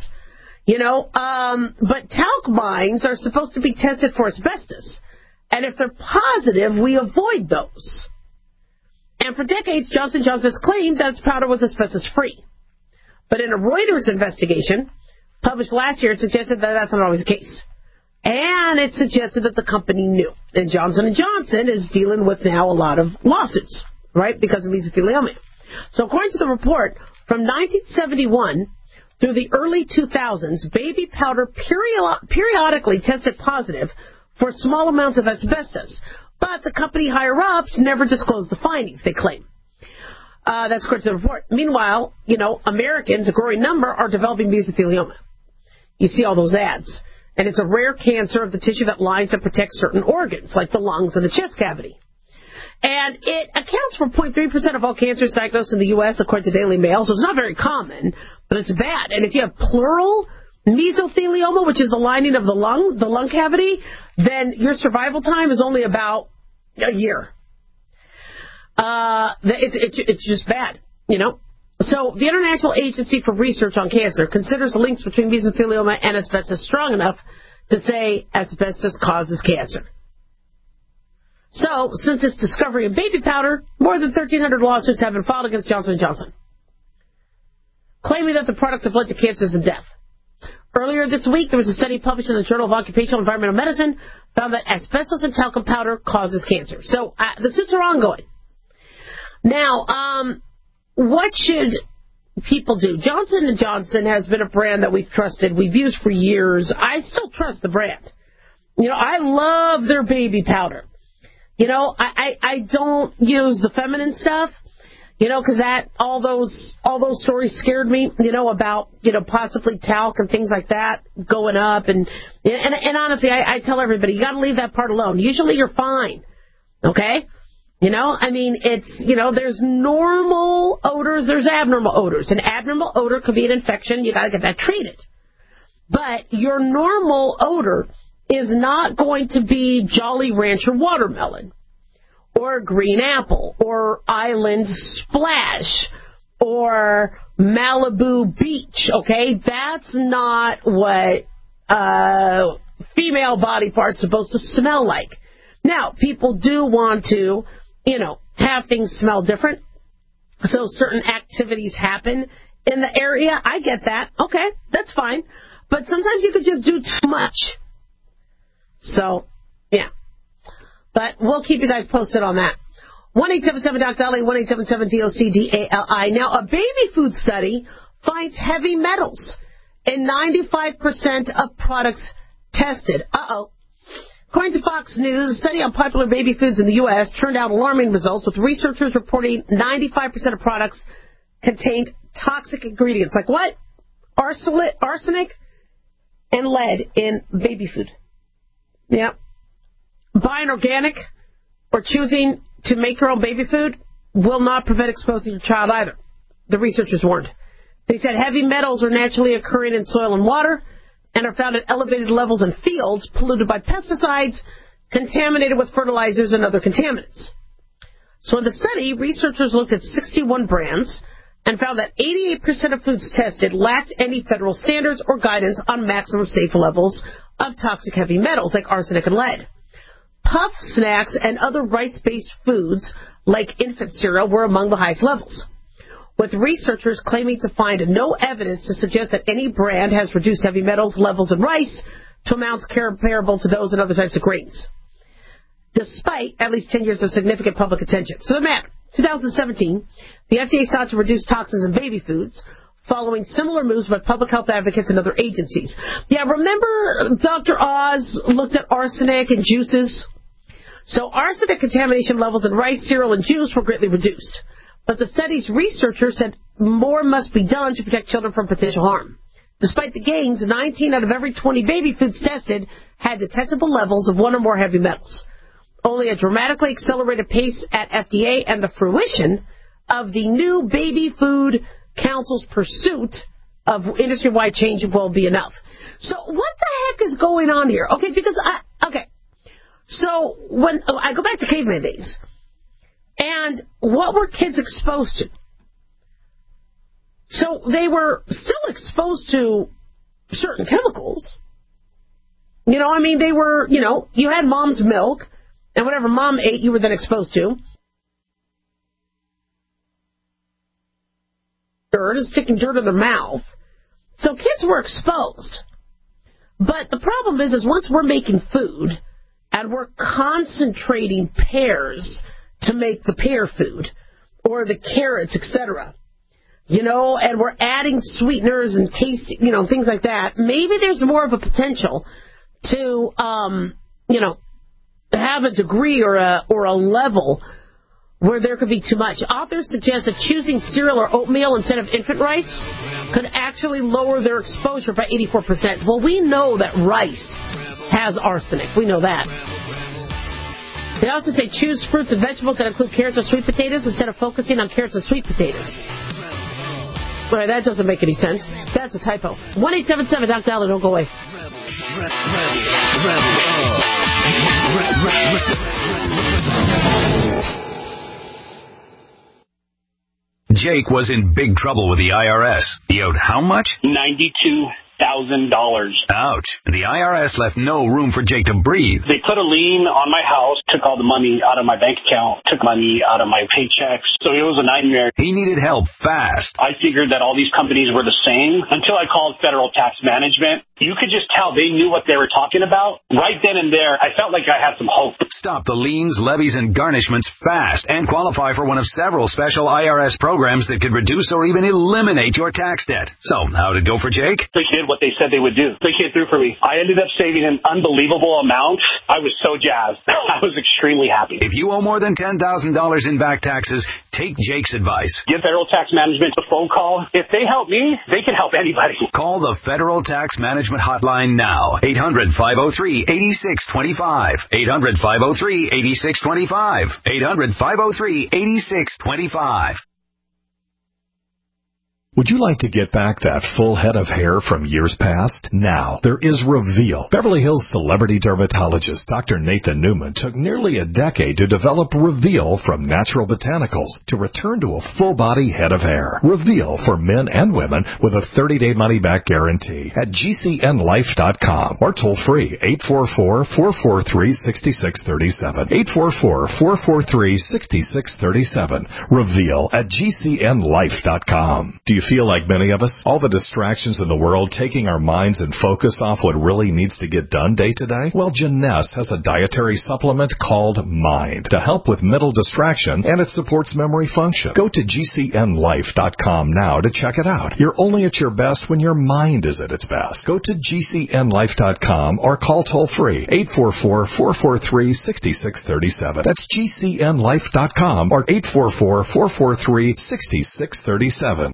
S3: But talc mines are supposed to be tested for asbestos. And if they're positive, we avoid those. And for decades, Johnson & Johnson's claimed that its powder was asbestos-free. But in a Reuters investigation published last year, it suggested that that's not always the case. And it suggested that the company knew. And Johnson & Johnson is dealing with now a lot of lawsuits, right, because of mesothelioma. So according to the report, from 1971 through the early 2000s, baby powder periodically tested positive for small amounts of asbestos. But the company higher-ups never disclosed the findings, they claim. That's according to the report. Meanwhile, Americans, a growing number, are developing mesothelioma. You see all those ads. And it's a rare cancer of the tissue that lines and protects certain organs, like the lungs and the chest cavity. And it accounts for 0.3% of all cancers diagnosed in the U.S., according to Daily Mail, so it's not very common, but it's bad. And if you have pleural mesothelioma, which is the lining of the lung cavity, then your survival time is only about a year. It's just bad, So the International Agency for Research on Cancer considers the links between mesothelioma and asbestos strong enough to say asbestos causes cancer. So, since its discovery of baby powder, more than 1,300 lawsuits have been filed against Johnson & Johnson, claiming that the products have led to cancers and death. Earlier this week, there was a study published in the Journal of Occupational Environmental Medicine found that asbestos and talcum powder causes cancer. So, the suits are ongoing. Now, what should people do? Johnson & Johnson has been a brand that we've trusted, we've used for years. I still trust the brand. I love their baby powder. I don't use the feminine stuff, because all those stories scared me, about, possibly talc and things like that going up. And honestly, I tell everybody, you got to leave that part alone. Usually you're fine. Okay? It's, there's normal odors, there's abnormal odors. An abnormal odor could be an infection. You got to get that treated. But your normal odor is not going to be Jolly Rancher watermelon or green apple or Island Splash or Malibu Beach, okay? That's not what female body parts supposed to smell like. Now, people do want to have things smell different. So certain activities happen in the area. I get that. Okay, that's fine. But sometimes you could just do too much. So, yeah. But we'll keep you guys posted on that. 1-877-DOC-DALI, 1-877-DOC-DALI. Now, a baby food study finds heavy metals in 95% of products tested. According to Fox News, a study on popular baby foods in the U.S. turned out alarming results, with researchers reporting 95% of products contained toxic ingredients. Like what? Arsenic and lead in baby food. Yep. Buying organic or choosing to make your own baby food will not prevent exposing your child either, the researchers warned. They said heavy metals are naturally occurring in soil and water and are found at elevated levels in fields polluted by pesticides, contaminated with fertilizers and other contaminants. So in the study, researchers looked at 61 brands and found that 88% of foods tested lacked any federal standards or guidance on maximum safe levels of toxic heavy metals like arsenic and lead. Puff snacks and other rice-based foods like infant cereal were among the highest levels, with researchers claiming to find no evidence to suggest that any brand has reduced heavy metals levels in rice to amounts comparable to those in other types of grains, despite at least 10 years of significant public attention. So the matter, 2017, the FDA sought to reduce toxins in baby foods, following similar moves by public health advocates and other agencies. Yeah, remember Dr. Oz looked at arsenic in juices? So arsenic contamination levels in rice, cereal, and juice were greatly reduced. But the study's researchers said more must be done to protect children from potential harm. Despite the gains, 19 out of every 20 baby foods tested had detectable levels of one or more heavy metals. Only a dramatically accelerated pace at FDA and the fruition of the new Baby Food Council's pursuit of industry-wide change will be enough. So what the heck is going on here? So when I go back to caveman days, and what were kids exposed to? So they were still exposed to certain chemicals. They were, you had mom's milk, and whatever mom ate, you were then exposed to. Dirt is sticking dirt in their mouth. So kids were exposed. But the problem is once we're making food, and we're concentrating pears to make the pear food, or the carrots, etc., and we're adding sweeteners and taste, things like that, maybe there's more of a potential to, have a degree or a level where there could be too much. Authors suggest that choosing cereal or oatmeal instead of infant rice could actually lower their exposure by 84%. Well, we know that rice has arsenic. We know that. They also say choose fruits and vegetables that include carrots or sweet potatoes instead of focusing on carrots and sweet potatoes. Right, that doesn't make any sense. That's a typo. 1-877-DOC-DALI, don't go away.
S7: Jake was in big trouble with the IRS. He owed how much?
S23: $92,000.
S7: Ouch. The IRS left no room for Jake to breathe.
S23: They put a lien on my house, took all the money out of my bank account, took money out of my paychecks. So it was a nightmare.
S7: He needed help fast.
S23: I figured that all these companies were the same until I called Federal Tax Management. You could just tell they knew what they were talking about. Right then and there, I felt like I had some hope.
S7: Stop the liens, levies, and garnishments fast and qualify for one of several special IRS programs that could reduce or even eliminate your tax debt. So, how'd it go for Jake?
S23: They did what they said they would do. They came through for me. I ended up saving an unbelievable amount. I was so jazzed. I was extremely happy.
S7: If you owe more than $10,000 in back taxes, take Jake's advice.
S23: Give Federal Tax Management a phone call. If they help me, they can help anybody.
S7: Call the Federal Tax Management Hotline now. 800-503-8625. 800-503-8625. 800-503-8625.
S8: Would you like to get back that full head of hair from years past? Now, there is Reveal. Beverly Hills celebrity dermatologist Dr. Nathan Newman took nearly a decade to develop Reveal from natural botanicals to return to a full-body head of hair. Reveal for men and women with a 30-day money-back guarantee at GCNlife.com or toll-free 844-443-6637. 844-443-6637. Reveal at GCNlife.com. Do you feel like many of us? All the distractions in the world taking our minds and focus off what really needs to get done day to day? Well, Jeunesse has a dietary supplement called Mind to help with mental distraction, and it supports memory function. Go to GCNlife.com now to check it out. You're only at your best when your mind is at its best. Go to GCNlife.com or call toll-free 844-443-6637. That's GCNlife.com or 844-443-6637.